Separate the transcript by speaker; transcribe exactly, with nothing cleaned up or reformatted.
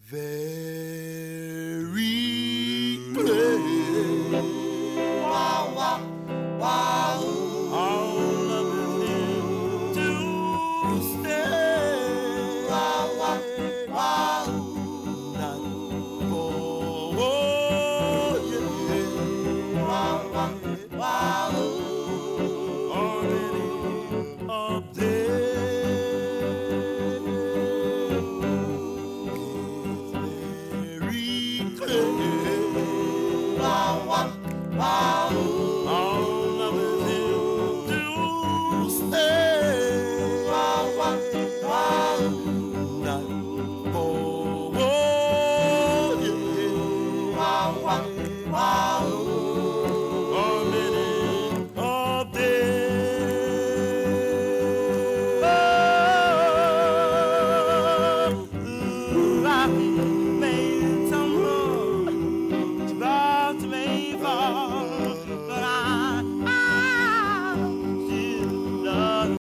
Speaker 1: very place. Wow, wow, wow. All of us here to stay. Wow, wow, wow. Not for, oh, yeah. Wow, wow, wow. Already up there. Wow, wow, wow. All of us here to stay. Wow, wow, wow. Not for, oh, yeah. Wow, wow, wow. Already up there. Oh, ooh, I